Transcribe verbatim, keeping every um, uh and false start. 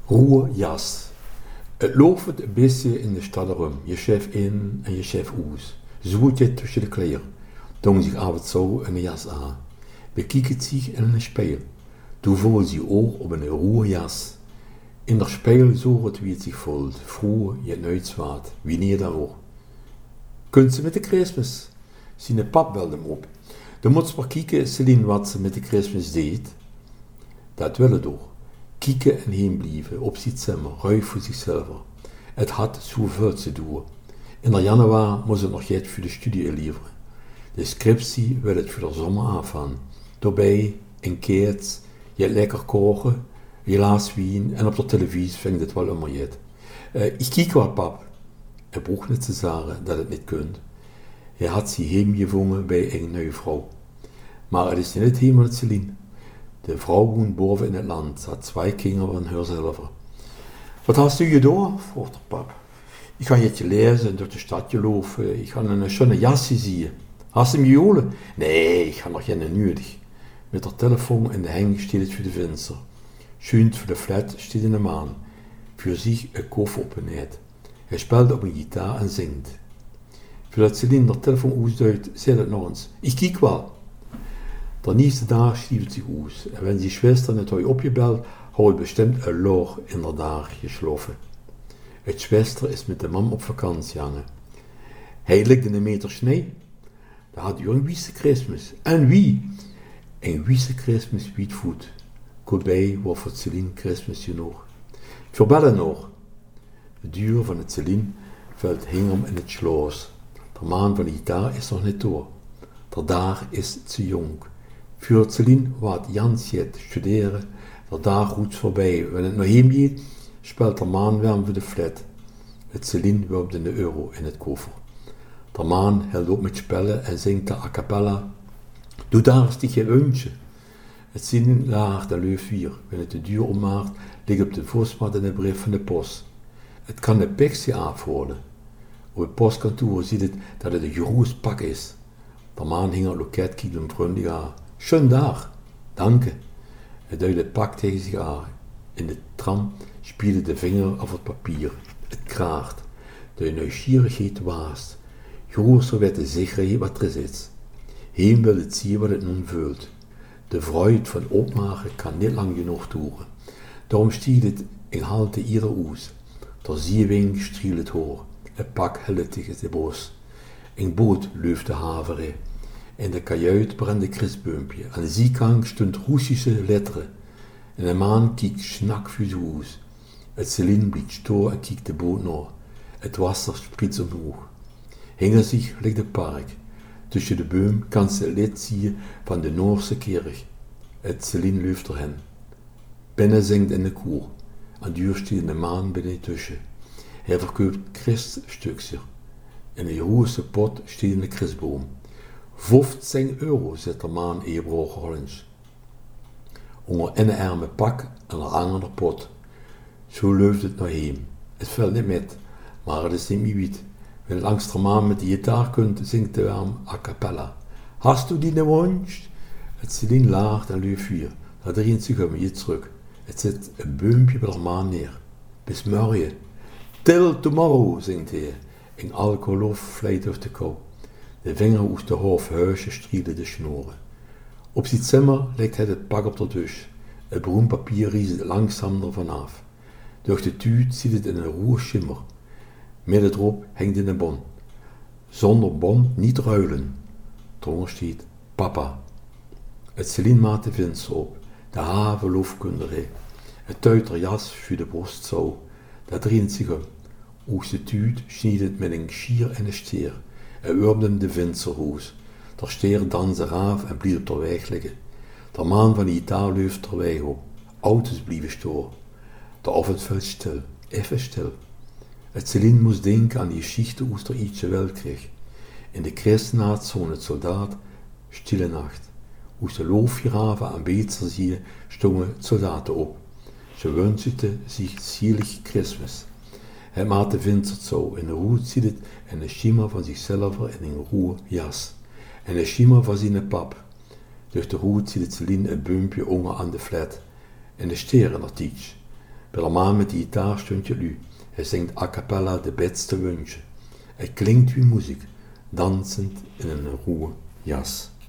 Ruhe jas. Het loopt een beetje in de stad erom. Je chef in en je chef uit. Zoet je tussen de kleren. Doen zich avond zo een jas aan. Bekijkt zich in een spiegel. Toen voelt ze ook op een ruwe jas. In de spiegel zo het wie het zich voelt. Vroeger je nooit zwaard. Wie niet dan ook. Kunt ze met de Christmas? Zijn pap belde hem op. De moet maar kijken, Celine, wat ze met de Christmas deed. Dat willen door. Kijken en heen blijven, op zichzelf, ruim voor zichzelf. Het had zoveel te doen. In de januari moest het nog iets voor de studie inleveren. De scriptie wil het voor de zomer afgaan. Daarbij, een keert, je lekker koken, je laat wien en op de televisie vindt het wel immer jet. Uh, ik kijk wat, pap. Hij broeg niet te zeggen dat het niet kunt. Hij had zich heemgevangen bij een nieuwe vrouw. Maar het is niet helemaal het Celine. De vrouw woont boven in het land, had twee kinderen van haarzelf. Wat hast u gedaan? vroeg de pap. Ik ga je lezen, door de stad lopen, ik ga een schöne jasje zien. Hast du hem geholen? Nee, ik ga nog geen nodig. Met haar telefoon in de heng steekt het voor de venster. Schuint voor de flat steekt in de maan. Voor zich een koffer op een net. Hij speelt op een gitaar en zingt. Voordat Celine de telefoon uitduidt, zei het nog eens. Ik kijk wel. De nieuwste dag schreef het zich uit. En wenn zijn schwester net had opgebeld, had hij bestemd een loor in de dag geslapen. Het schwester is met de mam op vakantie hangen. Hij ligt in een meter sneeuw. Daar had hij een wiese Christmas. En wie? Een wiese Christmas wietvoet. Kodbij was voor Celine Christmas genoeg. Verbellen nog. De duur van het Celine valt hing hem in het sloos. De maan van de gitaar is nog niet door. De dag is te jong. Voor Celine wat Jans jet studeren. De dag goed voorbij. Wanneer het naar hem gaat, speelt de maan warm voor de flat. Het Celine werpt de euro in het koffer. De maan houdt op met spellen en zingt de a cappella. Doe daar een stukje euntje. Het Celine laagt de leuf vier. Wanneer het de deur ommaakt, ligt op de voorsmat in de brief van de post. Het kan de pexie afhouden. Op het postkantoor ziet het dat het een groot pak is. De maan hing het loket, kijkt hem vriendelijk aan. Schön dag, danke. Hij duidt het pak tegen zich aan. In de tram spierde de vinger op het papier. Het kraagt. De nieuwsgierigheid waast. Groter werd de zekerheid wat er zit. Heen wil het zien wat het nu voelt. De vreugde van opmaken kan niet lang genoeg duren. Daarom stiert het in halte ieder uit. Der zeewing strielt het hoor. Het pak helpt tegen de bos. Een boot loopt de haven. In de kajuit brandt een christboompje. Aan de zijkant stond Russische letteren. En de maan kijkt snak voor zijn huis. Het Celine blijft stil en kijkt de boot naar. Het wasser spritst omhoog. Hinger zich ligt het park. Tussen de boom kan ze het licht zien van de Noorse kerk. Het Celine loopt erheen. Binnen zingt in de koer. Aan duur steekt de maan binnen tussen. Hij verkoopt christstukjes. In een roerse pot steekt een christboom. vijftien euro zet de maan in je broodrollens. Onder een arme pak en een andere pot. Zo loopt het naar heen. Het valt niet met, maar het is niet meer wit. Wanneer langs de maan met de gitaar kunt, zingt de arm a cappella. Hast du die wunsch? Het Celine laagt en loopt vier. Dat dreigt zich om je terug. Het zet een boompje bij de maan neer. Bis morgen. Till tomorrow, zingt hij. In alcoholof vlijt over de kou. De vinger uit de hoofd huisje strieden de snoren. Op zijn zimmer legt hij het pak op de douche. Het bruin papier riest langzaam ervan af. Door de tuut ziet het in een roer schimmer. Midden erop hangt in een bon. Zonder bon niet ruilen. Eronder staat papa. Het Celine maakt de venster op. De haven loofkunderij. Het tuit er jas voor de borst zo. Dat dreigt zich om. Uit de tuut snijdt het met een schier en een steer. Hij urbt hem de vensterhoes. Der steer dansen af en blijft op de weg liggen. De maan van de gitaar loopt er weg op. Auto's blijven staan. De avond valt stil, even stil. Het Celine moest denken aan die geschichte uit de Eerste Weltkrieg. In de christenhaat zo'n het soldaat, stille nacht. Uit de loofgraven aan Beetserzee stonden soldaten op. Ze wensten zich zielig Christmas. Hij maakt de venster zo, in de roet ziet het en de schimmer van zichzelf in een roe jas. En de schimmer van zijn pap. Door de roet ziet het Celine een boompje onder aan de flat. En de sterren er tiets. Bij de maan met de gitaar stond je lu. Hij zingt a cappella de beste wünsche. Het klinkt wie muziek, dansend in een ruwe jas.